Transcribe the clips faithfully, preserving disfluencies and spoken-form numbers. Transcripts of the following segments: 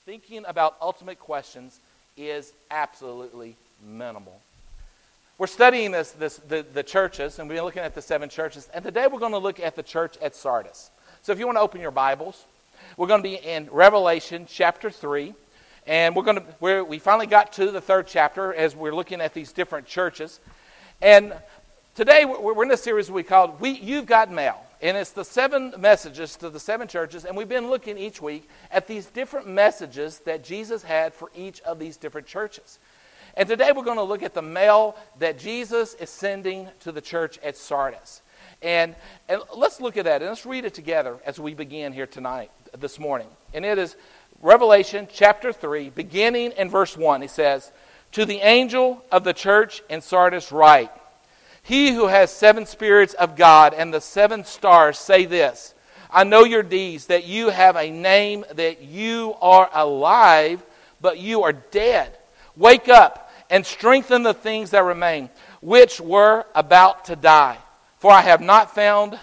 thinking about ultimate questions is absolutely minimal. We're studying this, this the, the churches, and we've been looking at the seven churches, and today we're going to look at the church at Sardis. So if you want to open your Bibles, we're going to be in Revelation chapter three, and we're going to we're, we finally got to the third chapter as we're looking at these different churches. And today we're, we're in this series we called we, You've Got Mail, and it's the seven messages to the seven churches, and we've been looking each week at these different messages that Jesus had for each of these different churches. And today we're going to look at the mail that Jesus is sending to the church at Sardis. And, and let's look at that, and let's read it together as we begin here tonight, this morning. And it is Revelation chapter three, beginning in verse one. It says, "To the angel of the church in Sardis write, He who has seven spirits of God and the seven stars say this, I know your deeds, that you have a name, that you are alive, but you are dead. Wake up and strengthen the things that remain, which were about to die. For I have not found,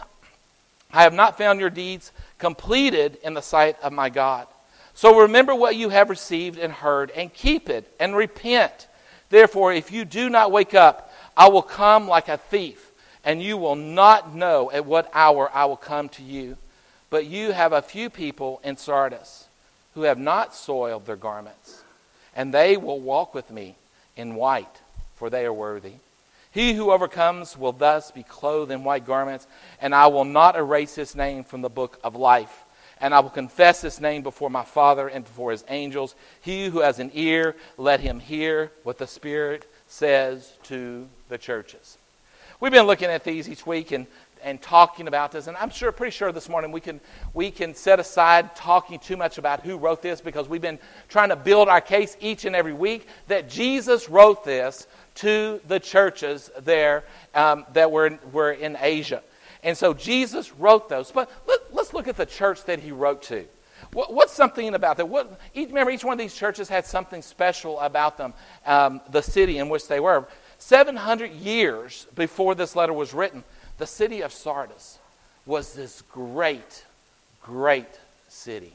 I have not found your deeds completed in the sight of my God. So remember what you have received and heard, and keep it, and repent. Therefore, if you do not wake up, I will come like a thief, and you will not know at what hour I will come to you. But you have a few people in Sardis who have not soiled their garments, and they will walk with me in white, for they are worthy. He who overcomes will thus be clothed in white garments, and I will not erase his name from the book of life. And I will confess his name before my Father and before his angels. He who has an ear, let him hear what the Spirit says to the churches." We've been looking at these each week and, and talking about this, and I'm sure, pretty sure this morning we can we can set aside talking too much about who wrote this, because we've been trying to build our case each and every week that Jesus wrote this to the churches there um, that were, were in Asia. And so Jesus wrote those. But let, let's look at the church that he wrote to. What, what's something about that? What, each, remember, each one of these churches had something special about them, um, the city in which they were. seven hundred years before this letter was written, the city of Sardis was this great, great city.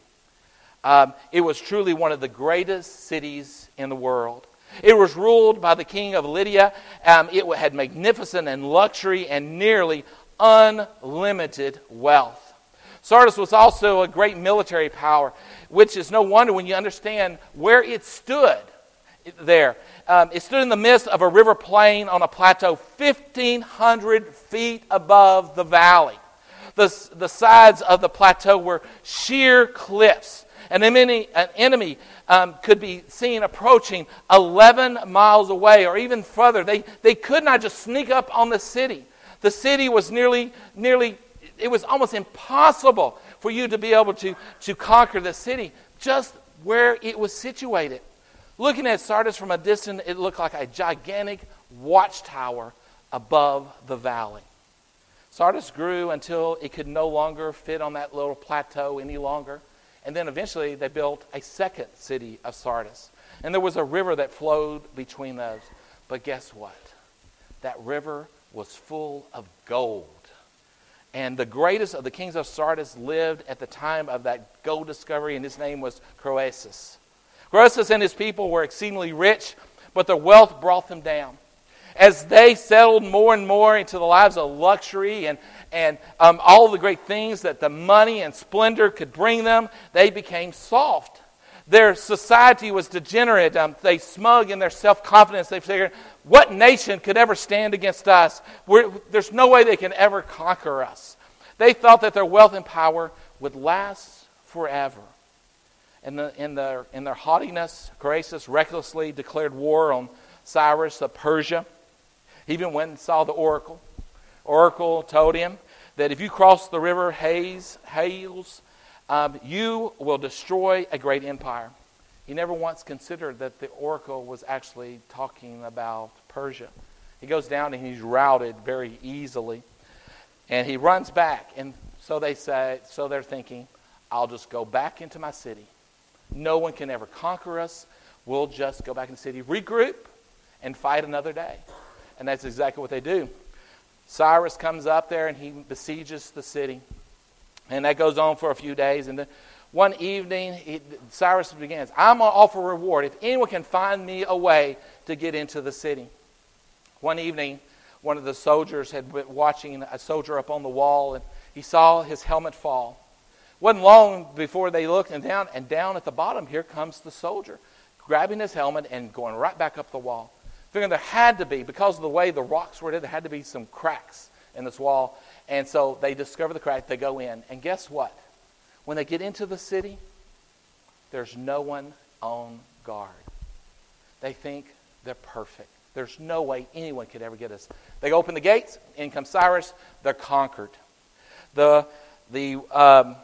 Um, it was truly one of the greatest cities in the world. It was ruled by the king of Lydia. Um, it had magnificent and luxury and nearly unlimited wealth. Sardis was also a great military power, which is no wonder when you understand where it stood there. Um, it stood in the midst of a river plain on a plateau fifteen hundred feet above the valley. The, the sides of the plateau were sheer cliffs. An enemy, an enemy um, could be seen approaching eleven miles away or even further. They, they could not just sneak up on the city. The city was nearly, nearly, it was almost impossible for you to be able to, to conquer the city just where it was situated. Looking at Sardis from a distance, it looked like a gigantic watchtower above the valley. Sardis grew until it could no longer fit on that little plateau any longer. And then eventually they built a second city of Sardis. And there was a river that flowed between those. But guess what? That river was full of gold. And the greatest of the kings of Sardis lived at the time of that gold discovery, and his name was Croesus. Croesus and his people were exceedingly rich, but their wealth brought them down. As they settled more and more into the lives of luxury and, and um, all the great things that the money and splendor could bring them, they became soft. Their society was degenerate. Um, they smug in their self-confidence. They figured, what nation could ever stand against us? We're, there's no way they can ever conquer us. They thought that their wealth and power would last forever. In, the, in, their, in their haughtiness, Croesus recklessly declared war on Cyrus of Persia. He even went and saw the oracle. Oracle told him that if you cross the river Hayes, Hales, um, you will destroy a great empire. He never once considered that the oracle was actually talking about Persia. He goes down and he's routed very easily. And he runs back. And so they say, so they're thinking, I'll just go back into my city. No one can ever conquer us. We'll just go back in the city, regroup, and fight another day. And that's exactly what they do. Cyrus comes up there and he besieges the city. And that goes on for a few days. And then One evening, he, Cyrus begins, I'm going to offer a reward if anyone can find me a way to get into the city. One evening, one of the soldiers had been watching a soldier up on the wall, and he saw his helmet fall. Wasn't long before they looked, and down, and down at the bottom, here comes the soldier, grabbing his helmet and going right back up the wall. Figuring there had to be, because of the way the rocks were, there had to be some cracks in this wall. And so they discover the crack, they go in, and guess what? When they get into the city, there's no one on guard. They think they're perfect. There's no way anyone could ever get us. They open the gates, in comes Cyrus, they're conquered. The, the, um,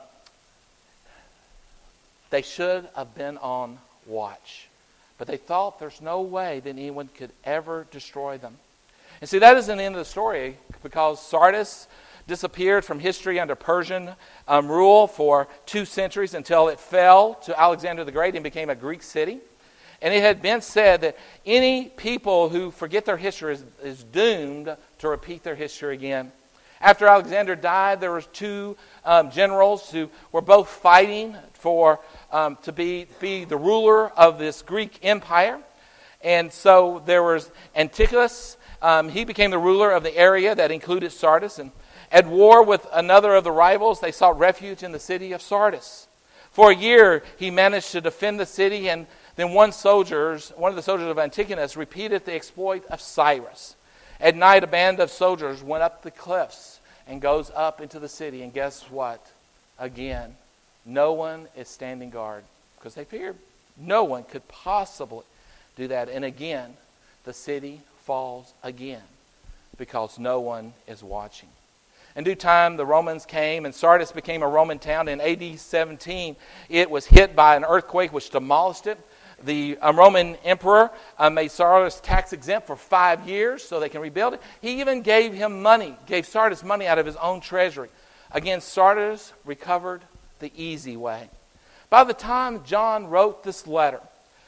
they should have been on watch. But they thought there's no way that anyone could ever destroy them. And see, that isn't the end of the story, because Sardis disappeared from history under Persian um, rule for two centuries until it fell to Alexander the Great and became a Greek city. And it had been said that any people who forget their history is, is doomed to repeat their history again. After Alexander died, there were two um, generals who were both fighting for um, to be, be the ruler of this Greek empire. And so there was Antiochus. Um, he became the ruler of the area that included Sardis. And at war with another of the rivals, they sought refuge in the city of Sardis. For a year, he managed to defend the city, and then one soldiers, one of the soldiers of Antiochus repeated the exploit of Cyrus. At night, a band of soldiers went up the cliffs and goes up into the city. And guess what? Again, no one is standing guard, because they figured no one could possibly do that. And again, the city falls again because no one is watching. In due time, the Romans came, and Sardis became a Roman town. In A D seventeen, it was hit by an earthquake which demolished it. The um, Roman emperor uh, made Sardis tax exempt for five years so they can rebuild it. He even gave him money, gave Sardis money out of his own treasury. Again, Sardis recovered the easy way. By the time John wrote this letter,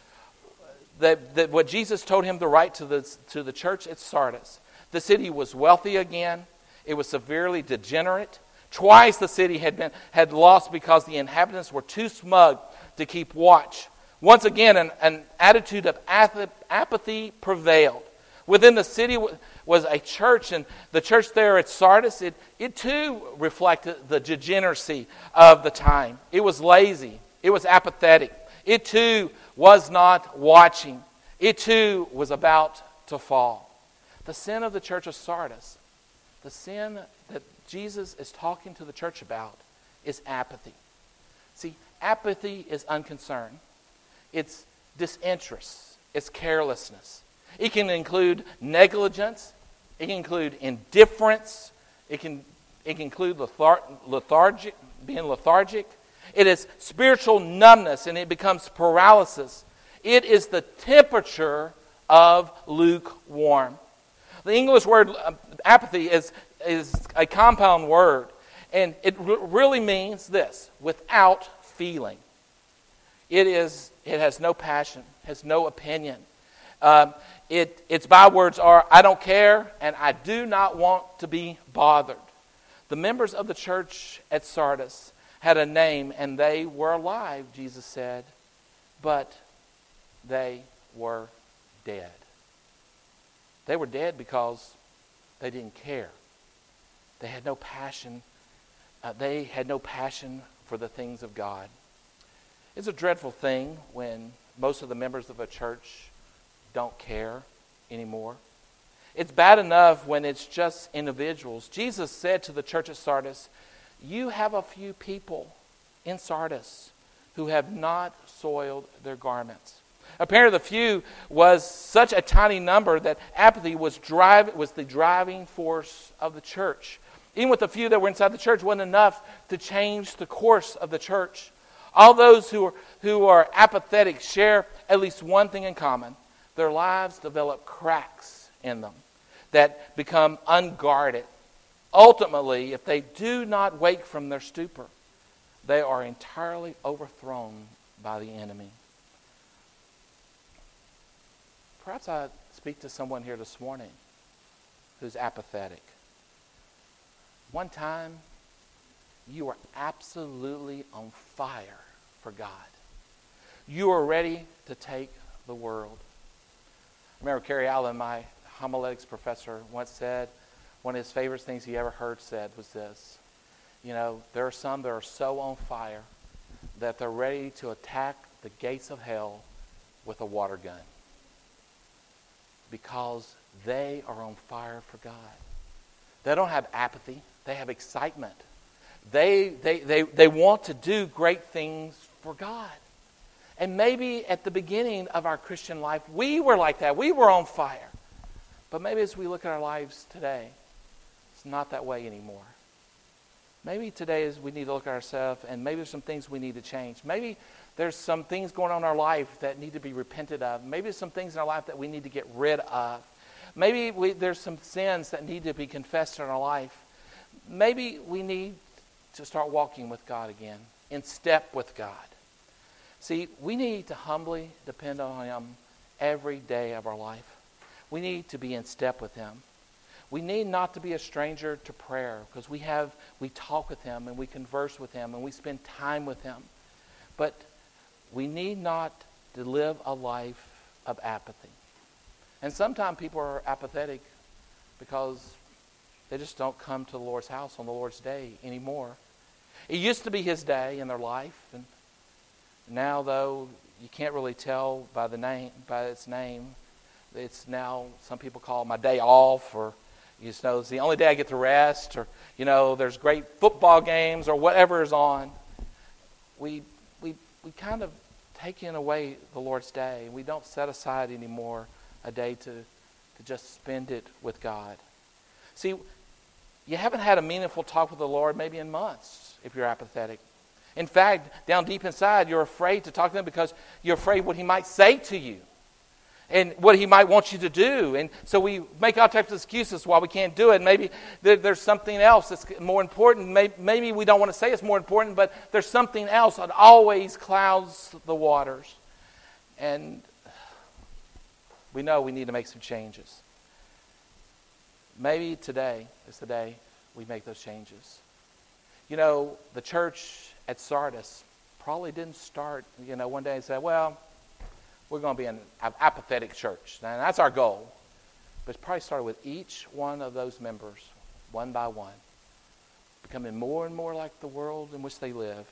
that, that what Jesus told him to write to the, to the church at Sardis, the city was wealthy again. It was severely degenerate. Twice the city had been had lost because the inhabitants were too smug to keep watch. Once again, an, an attitude of apathy prevailed. Within the city was a church, and the church there at Sardis, it, it too reflected the degeneracy of the time. It was lazy. It was apathetic. It too was not watching. It too was about to fall. The sin of the church of Sardis, the sin that Jesus is talking to the church about, is apathy. See, apathy is unconcern. It's disinterest. It's carelessness. It can include negligence. It can include indifference. It can, it can include lethar- lethargic, being lethargic. It is spiritual numbness, and it becomes paralysis. It is the temperature of lukewarm. The English word uh, apathy is, is a compound word, and it r- really means this: without feeling. It is. It has no passion, has no opinion. Um, it, its bywords are, I don't care, and I do not want to be bothered. The members of the church at Sardis had a name, and they were alive, Jesus said, but they were dead. They were dead because they didn't care. They had no passion. Uh, they had no passion for the things of God. It's a dreadful thing when most of the members of a church don't care anymore. It's bad enough when it's just individuals. Jesus said to the church at Sardis, you have a few people in Sardis who have not soiled their garments. Apparently the few was such a tiny number that apathy was drive, was the driving force of the church. Even with the few that were inside the church, wasn't enough to change the course of the church. All those who are, who are apathetic share at least one thing in common. Their lives develop cracks in them that become unguarded. Ultimately, if they do not wake from their stupor, they are entirely overthrown by the enemy. Perhaps I speak to someone here this morning who's apathetic. One time, you were absolutely on fire for God. You are ready to take the world. I remember Kerry Allen, my homiletics professor, once said, one of his favorite things he ever heard said was this: you know, there are some that are so on fire that they're ready to attack the gates of hell with a water gun because they are on fire for God. They don't have apathy. They have excitement. They, they, they, they want to do great things for God. And maybe at the beginning of our Christian life, we were like that. We were on fire. But maybe as we look at our lives today, it's not that way anymore. Maybe today is we need to look at ourselves, and maybe there's some things we need to change. Maybe there's some things going on in our life that need to be repented of. Maybe there's some things in our life that we need to get rid of. Maybe we, there's some sins that need to be confessed in our life. Maybe we need to start walking with God again, in step with God. See, we need to humbly depend on Him every day of our life. We need to be in step with Him. We need not to be a stranger to prayer, because we have we talk with Him and we converse with Him and we spend time with Him. But we need not to live a life of apathy. And sometimes people are apathetic because they just don't come to the Lord's house on the Lord's day anymore. It used to be His day in their life, and now, though, you can't really tell by the name, by its name. It's now, some people call it my day off, or you know, it's the only day I get to rest, or you know, there's great football games or whatever is on. We we we kind of taken away the Lord's day. We don't set aside anymore a day to to just spend it with God. See, you haven't had a meaningful talk with the Lord maybe in months if you're apathetic. In fact, down deep inside, you're afraid to talk to Him because you're afraid what He might say to you and what He might want you to do. And so we make all types of excuses why we can't do it. Maybe there, there's something else that's more important. Maybe, maybe we don't want to say it's more important, but there's something else that always clouds the waters. And we know we need to make some changes. Maybe today is the day we make those changes. You know, the church at Sardis probably didn't start, you know, one day and say, well, we're going to be an apathetic church. And that's our goal. But it probably started with each one of those members, one by one, becoming more and more like the world in which they live.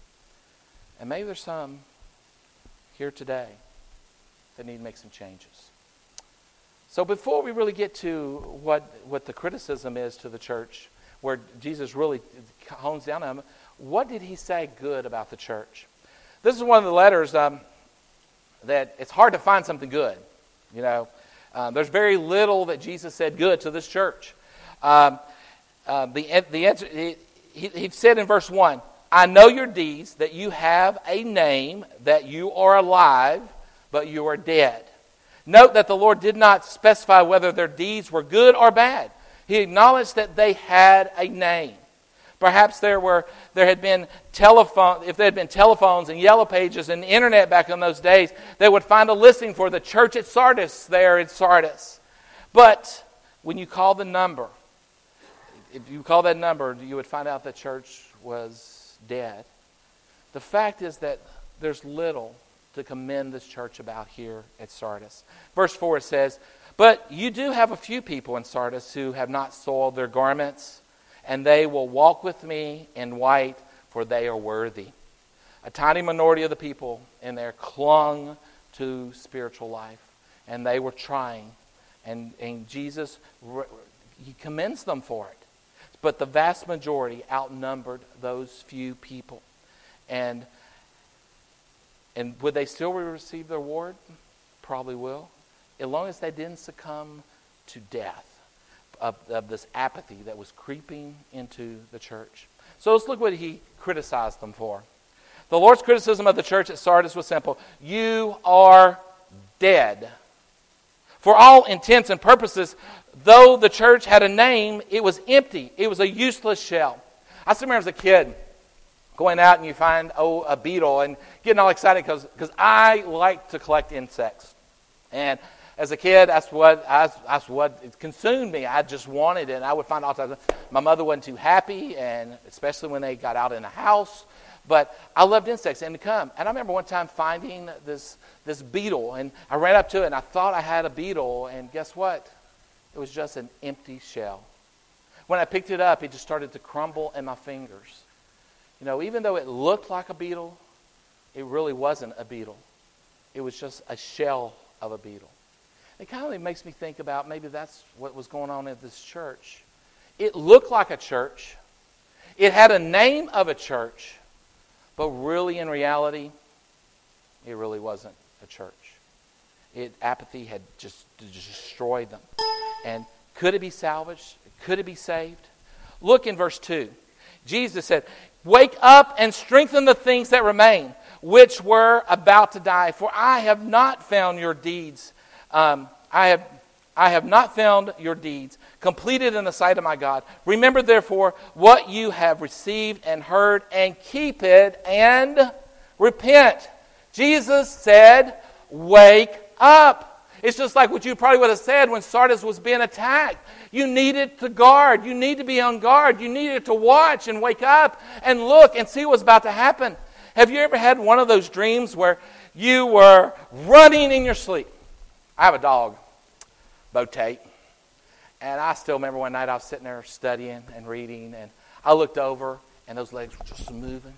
And maybe there's some here today that need to make some changes. So before we really get to what, what the criticism is to the church, where Jesus really hones down on them, what did He say good about the church? This is one of the letters um, that it's hard to find something good. You know, um, there's very little that Jesus said good to this church. Um, uh, the the answer he, he said in verse one, "I know your deeds, that you have a name, that you are alive, but you are dead." Note that the Lord did not specify whether their deeds were good or bad. He acknowledged that they had a name. Perhaps there were there had been telephone if there had been telephones and yellow pages and the internet back in those days, they would find a listing for the church at Sardis there in Sardis. But when you call the number, if you call that number, you would find out the church was dead. The fact is that there's little to commend this church about here at Sardis. Verse four it says, "But you do have a few people in Sardis who have not soiled their garments, and they will walk with me in white, for they are worthy." A tiny minority of the people in there clung to spiritual life, and they were trying. And, and Jesus, He commends them for it. But the vast majority outnumbered those few people. And, and would they still receive the reward? Probably will. As long as they didn't succumb to death of, of this apathy that was creeping into the church. So let's look what He criticized them for. The Lord's criticism of the church at Sardis was simple. You are dead. For all intents and purposes, though the church had a name, it was empty. It was a useless shell. I still remember as a kid going out and you find oh a beetle and getting all excited because because I like to collect insects. And as a kid, that's what that's, that's what it consumed me. I just wanted it. And I would find all the time. My mother wasn't too happy, and especially when they got out in the house. But I loved insects and to come. And I remember one time finding this, this beetle. And I ran up to it and I thought I had a beetle. And guess what? It was just an empty shell. When I picked it up, it just started to crumble in my fingers. You know, even though it looked like a beetle, it really wasn't a beetle. It was just a shell of a beetle. It kind of makes me think about maybe that's what was going on at this church. It looked like a church. It had a name of a church. But really, in reality, it really wasn't a church. It, apathy had just destroyed them. And could it be salvaged? Could it be saved? Look in verse two. Jesus said, "Wake up and strengthen the things that remain, which were about to die. For I have not found your deeds. Um, I have, I have not found your deeds completed in the sight of my God. Remember, therefore, what you have received and heard, and keep it and repent." Jesus said, "Wake up." It's just like what you probably would have said when Sardis was being attacked. You needed to guard. You need to be on guard. You needed to watch and wake up and look and see what's about to happen. Have you ever had one of those dreams where you were running in your sleep? I have a dog, Bo Tate. And I still remember one night I was sitting there studying and reading, and I looked over, and those legs were just moving.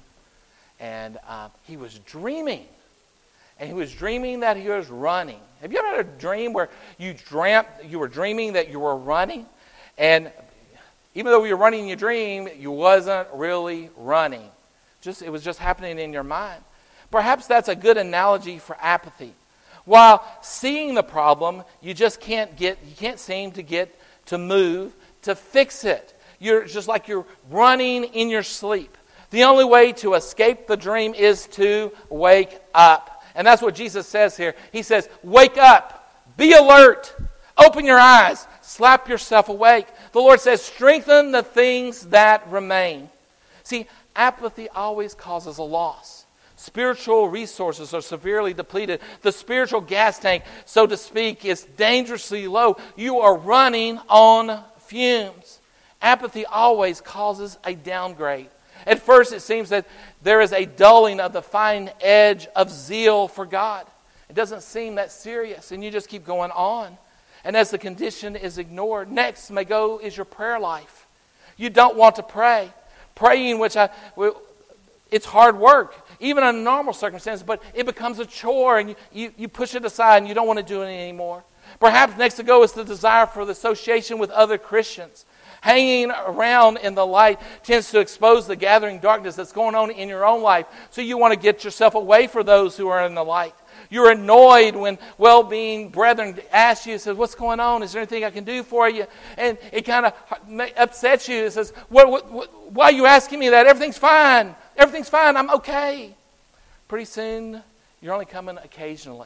And uh, he was dreaming. And he was dreaming that he was running. Have you ever had a dream where you dreamt, you were dreaming that you were running? And even though you were running in your dream, you wasn't really running. Just it was just happening in your mind. Perhaps that's a good analogy for apathy. While seeing the problem, you just can't get, you can't seem to get to move, to fix it. You're just like you're running in your sleep. The only way to escape the dream is to wake up. And that's what Jesus says here. He says, wake up, be alert, open your eyes, slap yourself awake. The Lord says, strengthen the things that remain. See, apathy always causes a loss. Spiritual resources are severely depleted. The spiritual gas tank, so to speak, is dangerously low. You are running on fumes. Apathy always causes a downgrade. At first, it seems that there is a dulling of the fine edge of zeal for God. It doesn't seem that serious, and you just keep going on. And as the condition is ignored, next may go is your prayer life. You don't want to pray. Praying, which I, it's hard work, even under normal circumstances, but it becomes a chore, and you, you, you push it aside, and you don't want to do it anymore. Perhaps next to go is the desire for the association with other Christians. Hanging around in the light tends to expose the gathering darkness that's going on in your own life. So you want to get yourself away from those who are in the light. You're annoyed when well-being brethren ask you, says, what's going on? Is there anything I can do for you? And it kind of upsets you. It says, what, what, what, why are you asking me that? Everything's fine. Everything's fine. I'm okay. Pretty soon, you're only coming occasionally.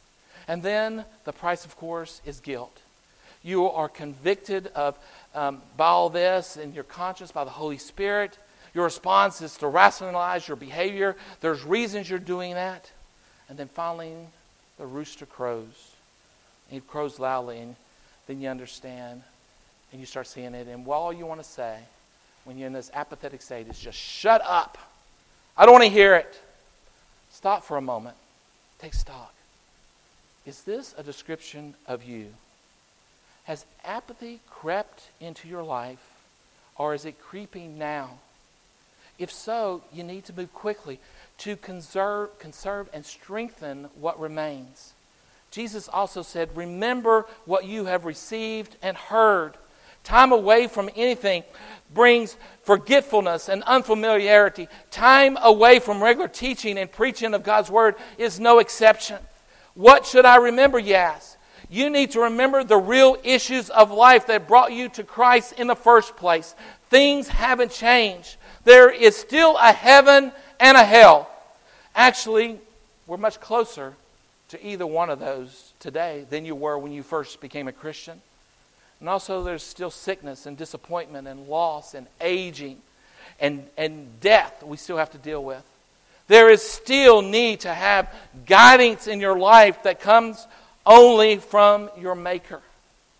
And then the price, of course, is guilt. You are convicted of um, by all this in your conscience by the Holy Spirit. Your response is to rationalize your behavior. There's reasons you're doing that. And then finally, the rooster crows. And it crows loudly, and then you understand, and you start seeing it. And all you want to say when you're in this apathetic state is just shut up. I don't want to hear it. Stop for a moment. Take stock. Is this a description of you? Has apathy crept into your life, or is it creeping now? If so, you need to move quickly to conserve, conserve and strengthen what remains. Jesus also said, remember what you have received and heard. Time away from anything brings forgetfulness and unfamiliarity. Time away from regular teaching and preaching of God's Word is no exception. What should I remember, you ask? You need to remember the real issues of life that brought you to Christ in the first place. Things haven't changed. There is still a heaven and a hell. Actually, we're much closer to either one of those today than you were when you first became a Christian. And also there's still sickness and disappointment and loss and aging and, and death we still have to deal with. There is still need to have guidance in your life that comes only from your Maker.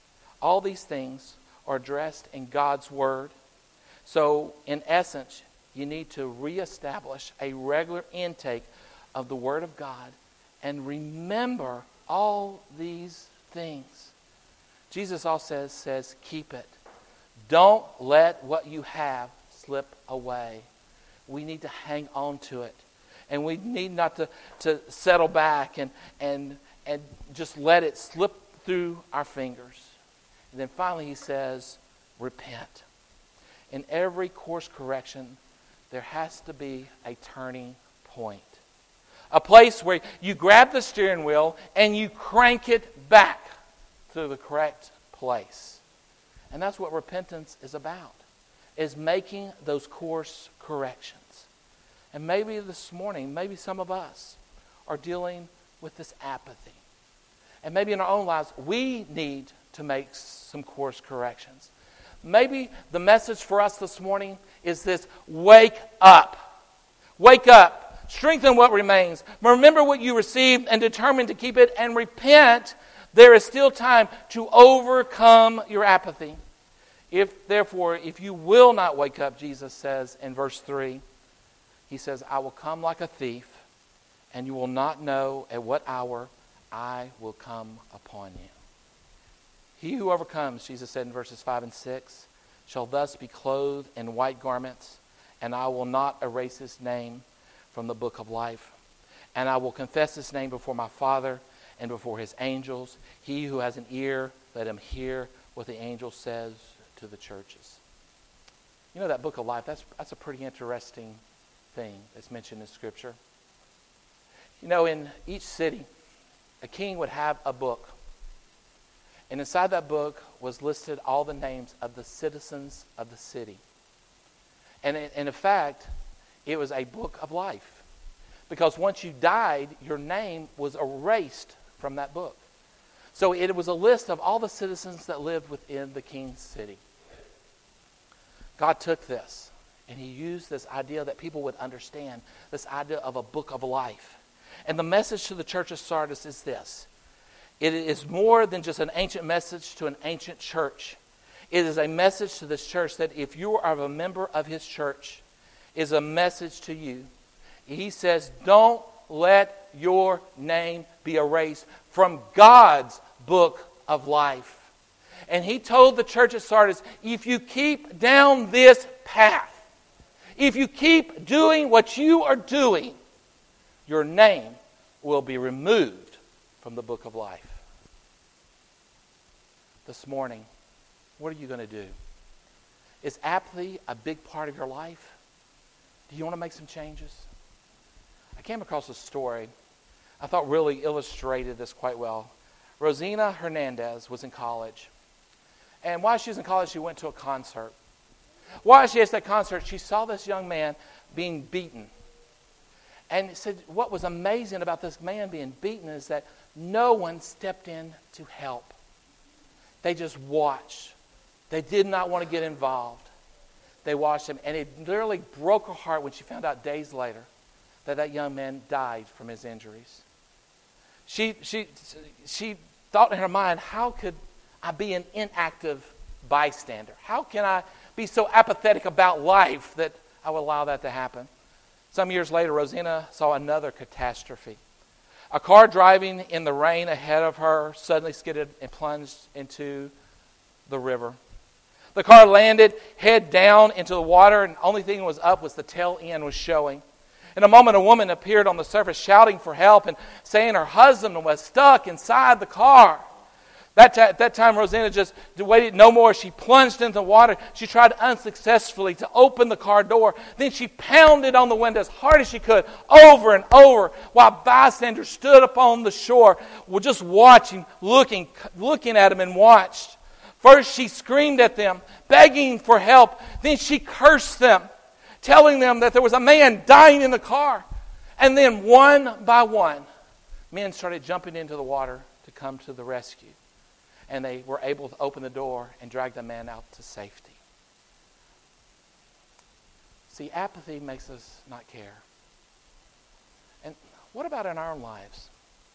All these things are addressed in God's Word. So, in essence, you need to reestablish a regular intake of the Word of God and remember all these things. Jesus also says, says, keep it. Don't let what you have slip away. We need to hang on to it. And we need not to, to settle back and, and, and just let it slip through our fingers. And then finally he says, repent. In every course correction, there has to be a turning point. A place where you grab the steering wheel and you crank it back to the correct place. And that's what repentance is about, is making those course corrections. And maybe this morning, maybe some of us are dealing with this apathy. And maybe in our own lives, we need to make some course corrections. Maybe the message for us this morning is this: wake up. Wake up. Strengthen what remains. Remember what you received and determine to keep it, and repent. There is still time to overcome your apathy. If, therefore, if you will not wake up, Jesus says in verse three, he says, I will come like a thief, and you will not know at what hour I will come upon you. He who overcomes, Jesus said in verses five and six, shall thus be clothed in white garments, and I will not erase his name from the book of life. And I will confess his name before my Father and before his angels. He who has an ear, let him hear what the angel says to the churches. You know, that book of life, that's, that's a pretty interesting thing that's mentioned in Scripture. You know, in each city, a king would have a book. And inside that book was listed all the names of the citizens of the city. And in, and in fact, it was a book of life. Because once you died, your name was erased from that book. So it was a list of all the citizens that lived within the king's city. God took this, and he used this idea that people would understand, this idea of a book of life. And the message to the church of Sardis is this: it is more than just an ancient message to an ancient church. It is a message to this church that if you are a member of his church, is a message to you. He says, don't let your name be erased from God's book of life. And he told the church of Sardis, if you keep down this path, if you keep doing what you are doing, your name will be removed from the book of life. This morning, what are you going to do? Is apathy a big part of your life? Do you want to make some changes? I came across a story I thought really illustrated this quite well. Rosina Hernandez was in college. And while she was in college, she went to a concert. While she was at that concert, she saw this young man being beaten. And said what was amazing about this man being beaten is that no one stepped in to help. They just watched. They did not want to get involved. They watched him. And it literally broke her heart when she found out days later that that young man died from his injuries. She, she, she thought in her mind, how could I be an inactive bystander? How can I be so apathetic about life that I would allow that to happen? Some years later, Rosina saw another catastrophe. A car driving in the rain ahead of her suddenly skidded and plunged into the river. The car landed head down into the water, and the only thing that was up was the tail end was showing. In a moment, a woman appeared on the surface shouting for help and saying her husband was stuck inside the car. That t- at that time, Rosina just waited no more. She plunged into the water. She tried unsuccessfully to open the car door. Then she pounded on the window as hard as she could, over and over, while bystanders stood upon the shore, were just watching, looking, looking at him and watched. First, she screamed at them, begging for help. Then she cursed them, telling them that there was a man dying in the car. And then one by one, men started jumping into the water to come to the rescue. And they were able to open the door and drag the man out to safety. See, apathy makes us not care. And what about in our lives?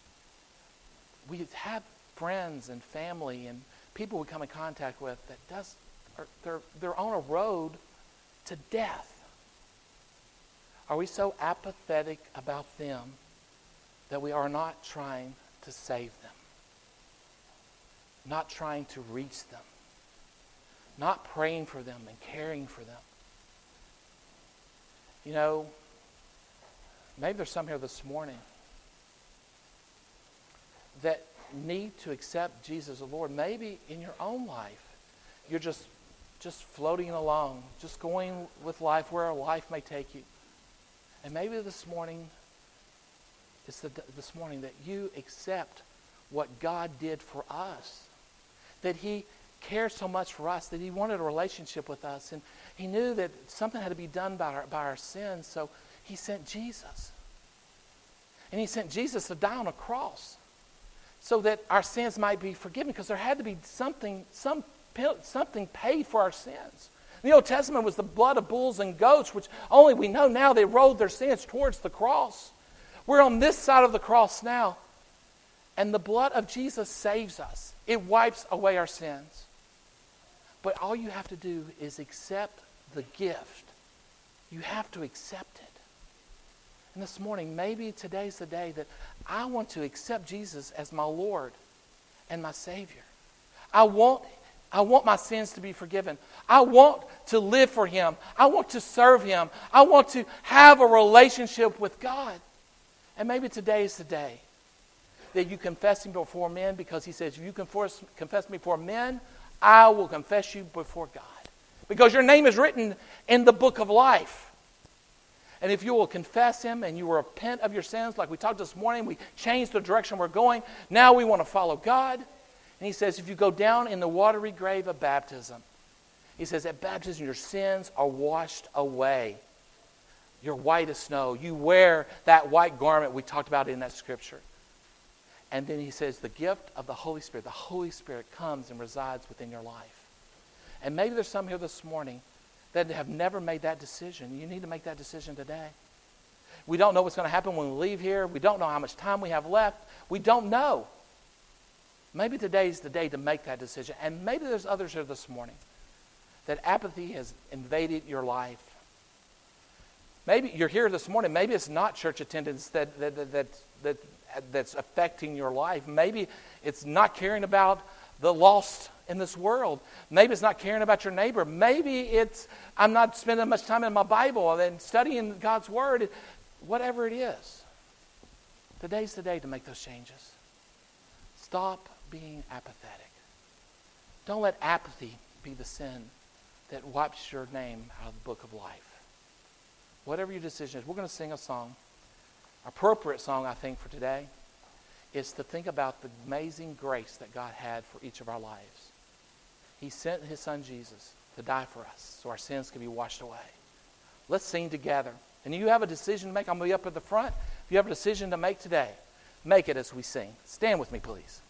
We have friends and family and people we come in contact with that does, are, they're, they're on a road to death. Are we so apathetic about them that we are not trying to save them? Not trying to reach them? Not praying for them and caring for them? You know, maybe there's some here this morning that need to accept Jesus as the Lord. Maybe in your own life, you're just, just floating along, just going with life where life may take you. And maybe this morning, it's the, this morning that you accept what God did for us. That He cares so much for us, that He wanted a relationship with us. And He knew that something had to be done by our, by our sins, so He sent Jesus. And He sent Jesus to die on a cross so that our sins might be forgiven, because there had to be something, some, something paid for our sins. The Old Testament was the blood of bulls and goats, which only we know now they rolled their sins towards the cross. We're on this side of the cross now, and the blood of Jesus saves us. It wipes away our sins. But all you have to do is accept the gift. You have to accept it. And this morning, maybe today's the day that I want to accept Jesus as my Lord and my Savior. I want, I want my sins to be forgiven. I want to live for Him. I want to serve Him. I want to have a relationship with God. And maybe today is the day that you confess Him before men, because He says, if you confess, confess me before men, I will confess you before God. Because your name is written in the book of life. And if you will confess Him and you will repent of your sins, like we talked this morning, we changed the direction we're going. Now we want to follow God. And He says, if you go down in the watery grave of baptism, He says, at baptism your sins are washed away. You're white as snow. You wear that white garment we talked about in that scripture. And then He says, the gift of the Holy Spirit, the Holy Spirit comes and resides within your life. And maybe there's some here this morning that have never made that decision. You need to make that decision today. We don't know what's going to happen when we leave here. We don't know how much time we have left. We don't know. Maybe today's the day to make that decision. And maybe there's others here this morning that apathy has invaded your life. Maybe you're here this morning. Maybe it's not church attendance that, that, that, that, that that's affecting your life. Maybe it's not caring about the lost in this world. Maybe it's not caring about your neighbor. Maybe it's I'm not spending much time in my Bible and studying God's Word. Whatever it is, today's the day to make those changes. Stop being apathetic. Don't let apathy be the sin that wipes your name out of the book of life. Whatever your decision is, we're going to sing a song. Appropriate song, I think, for today is to think about the amazing grace that God had for each of our lives. He sent His Son Jesus to die for us so our sins can be washed away. Let's sing together. And you have a decision to make. I'm going to be up at the front. If you have a decision to make today, make it as we sing. Stand with me, please.